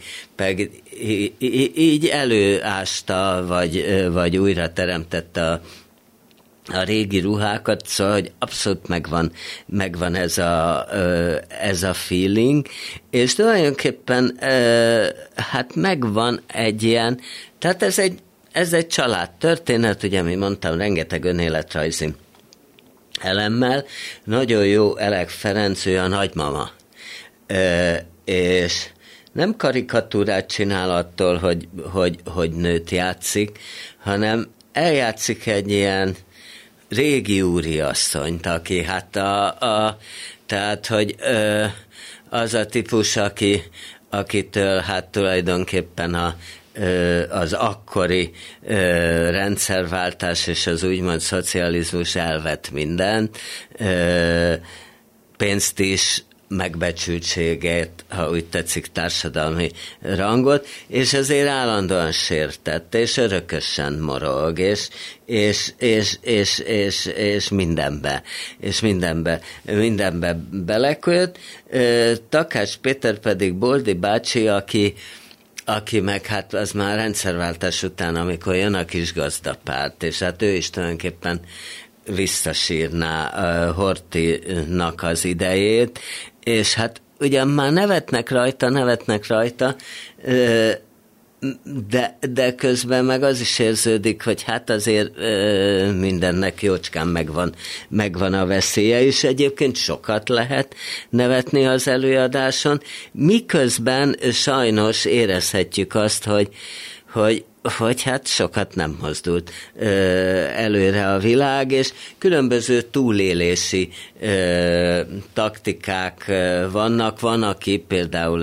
így előásta, vagy újra teremtette a régi ruhákat, szóval, hogy abszolút megvan ez a feeling, és tulajdonképpen hát megvan egy ilyen, tehát ez egy családtörténet, ugye, mi mondtam, rengeteg önéletrajzi elemmel, nagyon jó Elek Ferenc, ő a nagymama. És nem karikatúrát csinál attól, hogy nőt játszik, hanem eljátszik egy ilyen régi úriasszonyt, aki hát tehát, hogy az a típus, akitől hát tulajdonképpen a az akkori rendszerváltás és az úgymond szocializmus elvett mindent, pénzt is, megbecsültséget, ha úgy tetszik, társadalmi rangot, és ezért állandóan sértett, és örökösen morog, és mindenbe belekölt. Takács Péter pedig Boldi bácsi, aki meg hát az már rendszerváltás után, amikor jön a kisgazdapárt, és hát ő is tulajdonképpen visszasírná Horthynak az idejét, és hát ugyan már nevetnek rajta, de közben meg az is érződik, hogy hát azért mindennek jócskán megvan a veszélye, és egyébként sokat lehet nevetni az előadáson, miközben sajnos érezhetjük azt, hogy hát sokat nem mozdult előre a világ, és különböző túlélési taktikák vannak. Van, aki például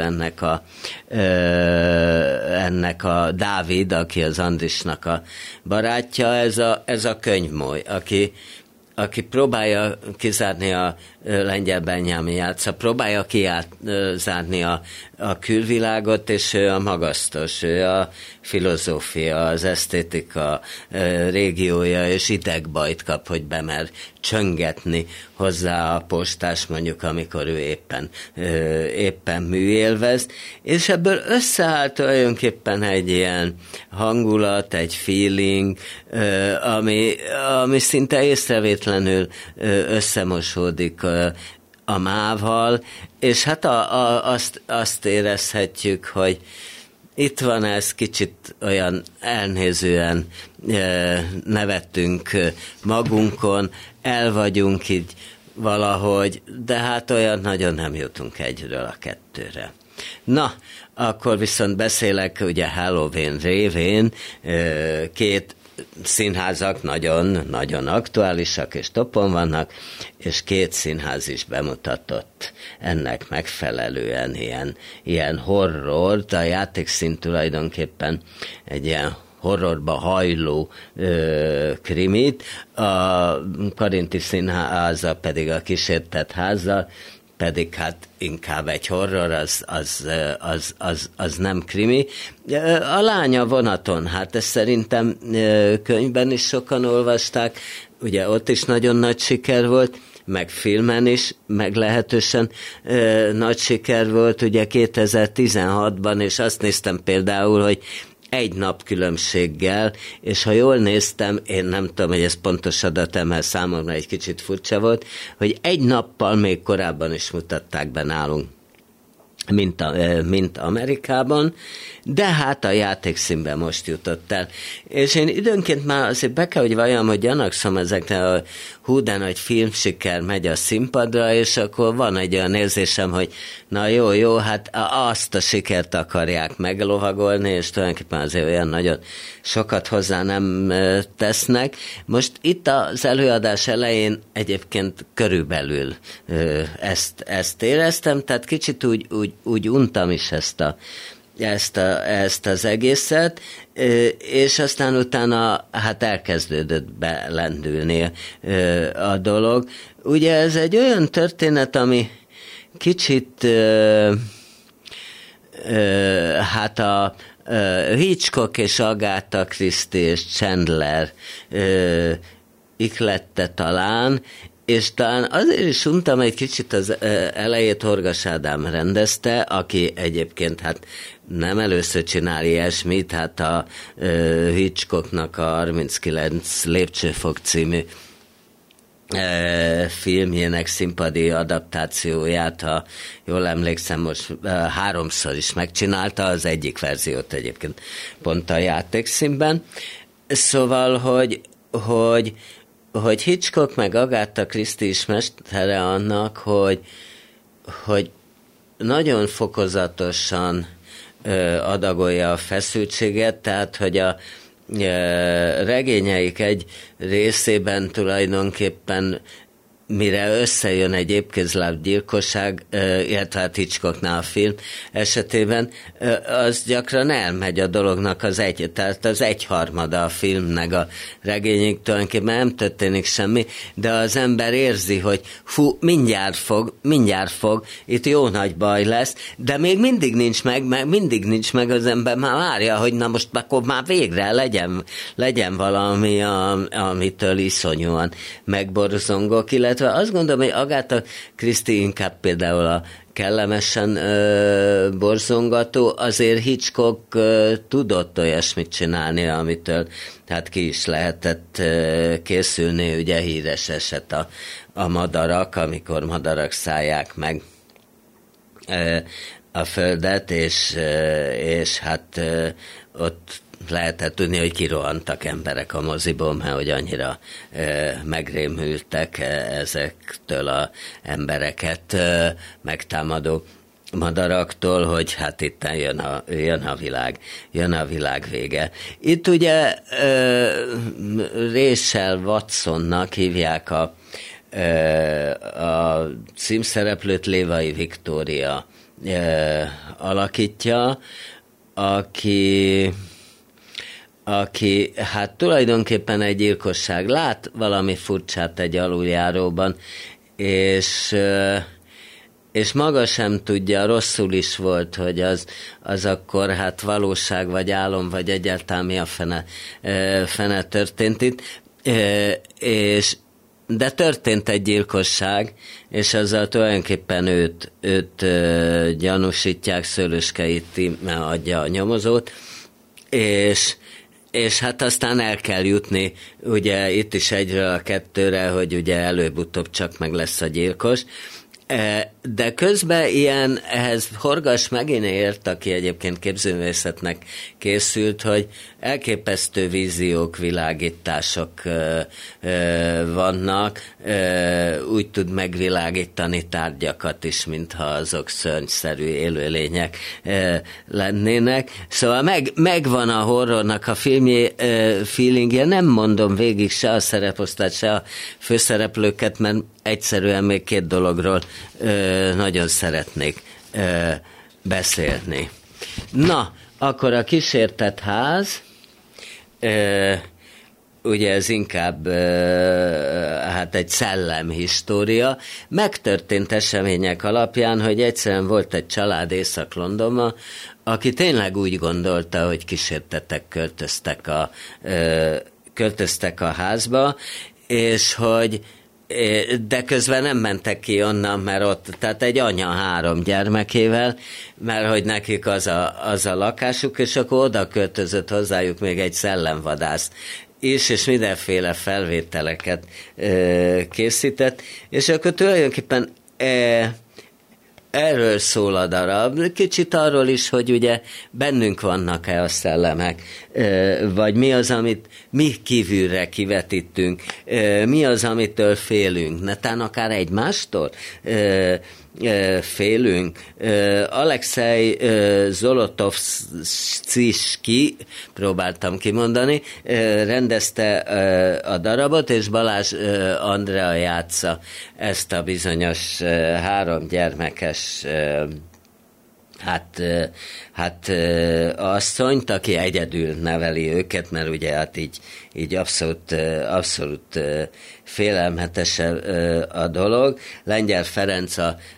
ennek a Dávid, aki az Andrisnak a barátja, ez a könyvmoly, aki próbálja kizárni a Lengyel Benyámin játsza, próbálja kizárni a külvilágot, és ő a magasztos, ő a filozófia, az esztétika régiója, és idegbajt kap, hogy bemer csöngetni hozzá a postás, mondjuk, amikor ő éppen műélvez, és ebből összeállt tulajdonképpen egy ilyen hangulat, egy feeling, ami szinte észrevétlenül összemosódik a mávval, és hát azt érezhetjük, hogy itt van ez, kicsit olyan elnézően nevettünk magunkon, el vagyunk így valahogy, de hát olyan nagyon nem jutunk egyről a kettőre. Na, akkor viszont beszélek ugye Halloween révén, két színházak nagyon aktuálisak és topon vannak, és két színház is bemutatott ennek megfelelően ilyen horrort. A játékszín tulajdonképpen egy ilyen horrorba hajló krimit, a Karinti Színháza pedig a Kísértett Házzal, pedig hát inkább egy horror, az nem krimi. A Lány a vonaton, hát ezt szerintem könyvben is sokan olvasták, ugye ott is nagyon nagy siker volt, meg filmen is meglehetősen nagy siker volt, ugye 2016-ban, és azt néztem például, hogy egy nap különbséggel, és ha jól néztem, én nem tudom, hogy ez pontos adat, mert számomra egy kicsit furcsa volt, hogy egy nappal még korábban is mutatták be nálunk, mint Amerikában, de hát a játékszínben most jutott el. És én időnként már azért be kell, hogy valljam, hogy gyanakszom ezekre a de nagy filmsiker megy a színpadra, és akkor van egy olyan érzésem, hogy na jó, hát azt a sikert akarják meglovagolni, és tulajdonképpen azért olyan nagyon sokat hozzá nem tesznek. Most itt az előadás elején egyébként körülbelül ezt éreztem, tehát kicsit úgy untam is ezt az egészet, és aztán utána hát elkezdődött belendülni a dolog. Ugye ez egy olyan történet, ami kicsit hát a Hitchcock és Agatha Christie és Chandler iklette talán, és talán azért is untam egy kicsit az elejét, Horgas Ádám rendezte, aki egyébként hát nem először csinál ilyesmit, hát a Hitchcocknak a 39 lépcsőfok című filmjének színpadi adaptációját, ha jól emlékszem, most 3-szor is megcsinálta, az egyik verziót egyébként pont a játékszínben. Szóval, hogy Hitchcock meg Agatha Christie is mestere annak, hogy nagyon fokozatosan adagolja a feszültséget, tehát hogy a regényeik egy részében tulajdonképpen mire összejön egy épkézláb gyilkosság, illetve hát Hitchcocknál a film esetében, az gyakran elmegy a dolognak tehát az 1/3 a filmnek a regényig, tulajdonképpen nem történik semmi, de az ember érzi, hogy mindjárt fog, itt jó nagy baj lesz, de még mindig nincs meg az ember, már várja, hogy na most akkor már végre legyen valami, amitől iszonyúan megborzongok, illetve azt gondolom, hogy Agatha Christie inkább például a kellemesen borzongató, azért Hitchcock tudott olyasmit csinálni, amitől hát ki is lehetett készülni, ugye híres eset a madarak, amikor madarak szállják meg a földet, és hát ott lehetett tudni, hogy kirohantak emberek a moziból, mert hogy annyira megrémültek ezektől az embereket megtámadó madaraktól, hogy hát itt jön a világ vége. Itt ugye Rachel Watsonnak hívják a címszereplőt, Lévai Viktória alakítja, aki hát tulajdonképpen egy gyilkosság. Lát valami furcsát egy aluljáróban, és maga sem tudja, rosszul is volt, hogy az akkor hát valóság, vagy álom, vagy egyáltalán mi a fene történt itt, de történt egy gyilkosság, és azzal tulajdonképpen őt gyanúsítják, Szőlőskei Tíme adja a nyomozót, és hát aztán el kell jutni, ugye itt is 1-ről 2-re, hogy ugye előbb-utóbb csak meg lesz a gyilkos, de közben ehhez Horgas megint ért, aki egyébként képzőművészetnek készült, hogy elképesztő víziók, világítások vannak, úgy tud megvilágítani tárgyakat is, mintha azok szörnyszerű élőlények lennének. Szóval megvan a horrornak a feelingje, nem mondom végig se a szereposztályt, se a főszereplőket, mert egyszerűen még 2 dologról nagyon szeretnék beszélni. Na, akkor a Kísértett ház, ugye ez inkább hát egy szellemhistória, megtörtént események alapján, hogy egyszerűen volt egy család Észak-Londonban, aki tényleg úgy gondolta, hogy kísértetek költöztek a házba, és hogy de közben nem mentek ki onnan, mert ott, tehát egy anya 3 gyermekével, mert hogy nekik az a lakásuk, és akkor oda költözött hozzájuk még egy szellemvadász is, és mindenféle felvételeket készített, és akkor tulajdonképpen erről szól a darab. Kicsit arról is, hogy ugye bennünk vannak-e a szellemek, vagy mi az, amit mi kívülre kivetítünk, mi az, amitől félünk, netán akár egymástól félünk. Alexei Zolotovszki, próbáltam kimondani, rendezte a darabot, és Balázs Andrea játsza ezt a bizonyos 3 gyermekes asszonyt, aki egyedül neveli őket, mert ugye hát így abszolút félelmetes a dolog. Lengyel Ferenc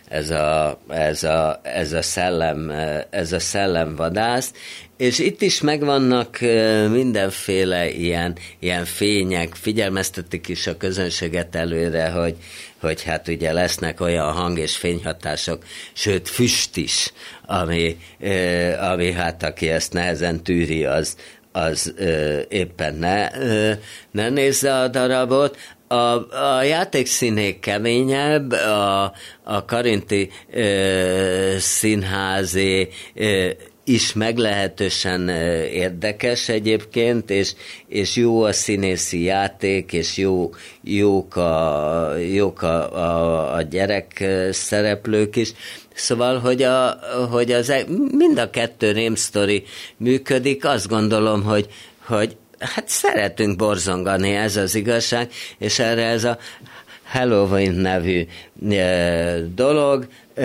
ez a szellemvadász, és itt is megvannak mindenféle ilyen fények, figyelmeztetik is a közönséget előre, hogy hát ugye lesznek olyan hang- és fényhatások, sőt füst is, ami hát aki ezt nehezen tűri, az éppen ne nézze a darabot. A játékszínék keményebb, a Karinti színházi is meglehetősen érdekes egyébként, és jó a színészi játék, és jók a gyerek szereplők is. Szóval, hogy mind a 2 rémsztori működik, azt gondolom, hogy hát szeretünk borzongani, ez az igazság, és erre ez a Halloween nevű dolog,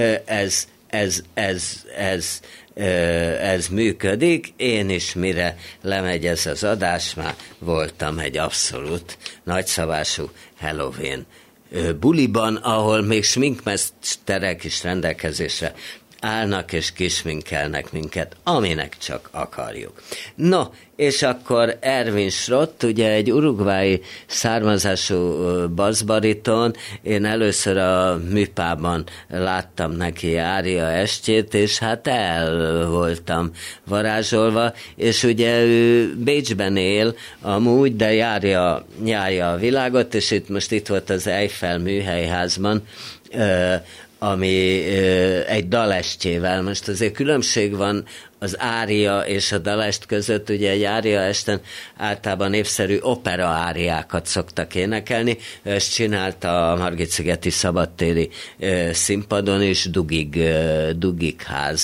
ez működik. Én is, mire lemegy ez az adás, már voltam egy abszolút nagyszabású Halloween buliban, ahol még sminkmesterek is rendelkezésre állnak és kisminkelnek minket, aminek csak akarjuk. No, és akkor Erwin Schrott, ugye egy uruguayi származású basszbariton, én először a műpában láttam neki ária estjét, és hát el voltam varázsolva, és ugye ő Bécsben él amúgy, de járja a világot, és itt volt az Eiffel műhelyházban, ami egy dalestjével. Most azért különbség van az ária és a dalest között, ugye egy ária esten általában népszerű opera áriákat szoktak énekelni, ezt csinálta a Margit-szigeti szabadtéri színpadon is, Dugig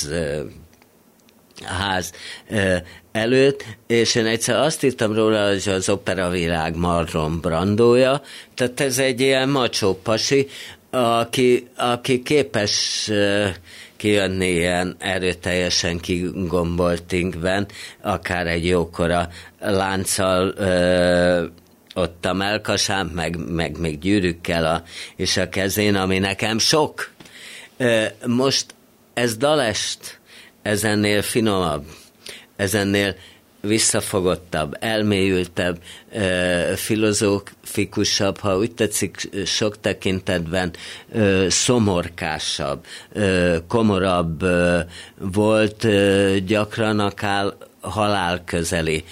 ház előtt, és én egyszer azt írtam róla, hogy az operavilág Marlon Brandója, tehát ez egy ilyen macsó pasi, aki képes kijönni ilyen erőteljesen kigombolt inkben, akár egy jókora lánccal ott a melkasán, meg még gyűrűkkel és a kezén, ami nekem sok. Most ez dalest, ez ennél finomabb, ez ennél visszafogottabb, elmélyültebb, filozófikusabb, ha úgy tetszik, sok tekintetben szomorkásabb, komorabb volt, gyakran akár halálközeli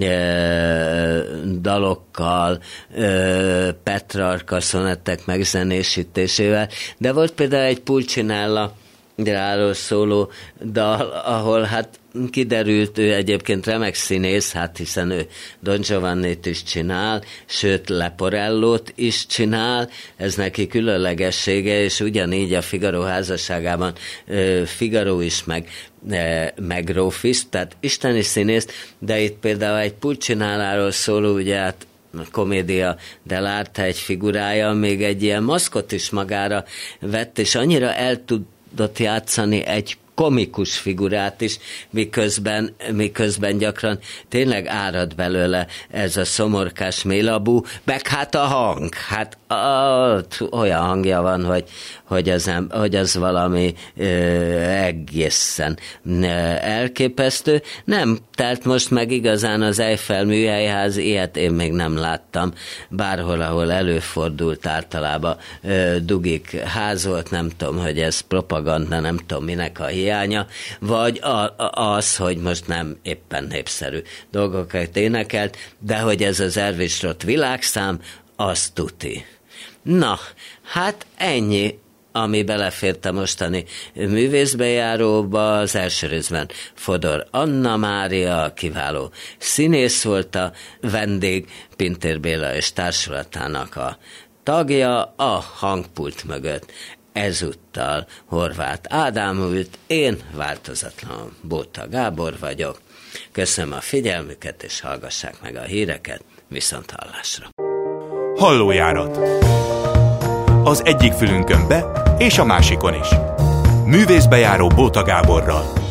dalokkal, Petrarca szonettek megzenésítésével, de volt például egy Pulcinella ráról szóló dal, ahol hát kiderült, ő egyébként remek színész, hát hiszen ő Don Giovannit is csinál, sőt Leporellót is csinál, ez neki különlegessége, és ugyanígy a Figaro házasságában Figaro is meg Rófis, tehát isteni színész, de itt például egy Pulcinelláról szóló, ugye hát a Commedia dell'arte egy figurája, még egy ilyen maszkot is magára vett, és annyira el tudott játszani egy komikus figurát is, miközben gyakran tényleg árad belőle ez a szomorkás mélabú, meg hát a hang, hát olyan hangja van, hogy az valami egészen elképesztő. Nem telt most meg igazán az Eiffel műhelyház, ilyet én még nem láttam. Bárhol, ahol előfordult, általában Dugig ház volt, nem tudom, hogy ez propaganda, nem tudom minek a hiánya, vagy az, hogy most nem éppen népszerű dolgokat énekelt, de hogy ez az Erwin Schrott világszám, az tuti. Na, hát ennyi, ami belefért a mostani művészbejáróba. Az első részben Fodor Anna Mária, kiváló színész volt a vendég, Pintér Béla és társulatának a tagja, a hangpult mögött ezúttal Horváth Ádám ült, én változatlan Bóta Gábor vagyok. Köszönöm a figyelmüket, és hallgassák meg a híreket, viszont hallásra. Hallójárat. Az egyik fülünkön be, és a másikon is. Művészbejáró Bóta Gáborral.